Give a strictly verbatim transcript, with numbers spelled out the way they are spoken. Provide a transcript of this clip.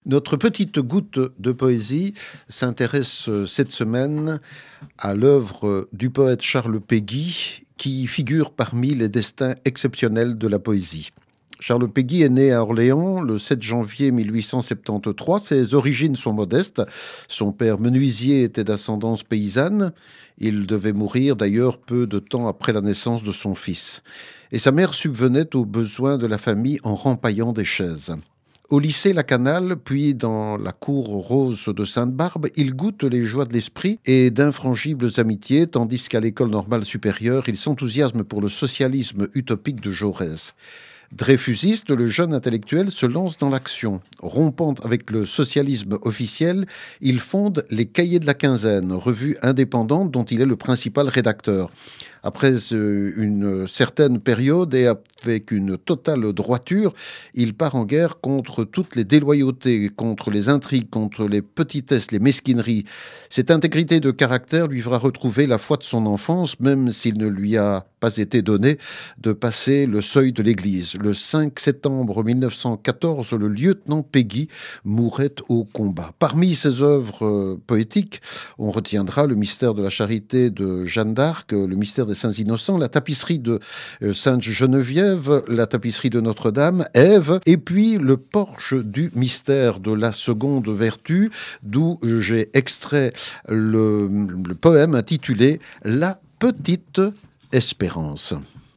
Notre petite goutte de poésie s'intéresse cette semaine à l'œuvre du poète Charles Péguy, qui figure parmi les destins exceptionnels de la poésie. Charles Péguy est né à Orléans le sept janvier mille huit cent soixante-treize. Ses origines sont modestes. Son père menuisier était d'ascendance paysanne. Il devait mourir d'ailleurs peu de temps après la naissance de son fils. Et sa mère subvenait aux besoins de la famille en rempaillant des chaises. Au lycée Lacanal, puis dans la cour rose de Sainte-Barbe, il goûte les joies de l'esprit et d'infrangibles amitiés, tandis qu'à l'école normale supérieure, il s'enthousiasme pour le socialisme utopique de Jaurès. Dreyfusiste, le jeune intellectuel se lance dans l'action. Rompant avec le socialisme officiel, il fonde les Cahiers de la Quinzaine, revue indépendante dont il est le principal rédacteur. Après une certaine période et avec une totale droiture, il part en guerre contre toutes les déloyautés, contre les intrigues, contre les petitesses, les mesquineries. Cette intégrité de caractère lui fera retrouver la foi de son enfance, même s'il ne lui a pas été donné de passer le seuil de l'église. Le cinq septembre mille neuf cent quatorze, le lieutenant Péguy mourait au combat. Parmi ses œuvres poétiques, on retiendra le mystère de la charité de Jeanne d'Arc, le mystère des Saints Innocents, la tapisserie de Sainte Geneviève, la tapisserie de Notre-Dame, Ève, et puis le porche du mystère de la seconde vertu, d'où j'ai extrait le, le poème intitulé « La petite espérance ».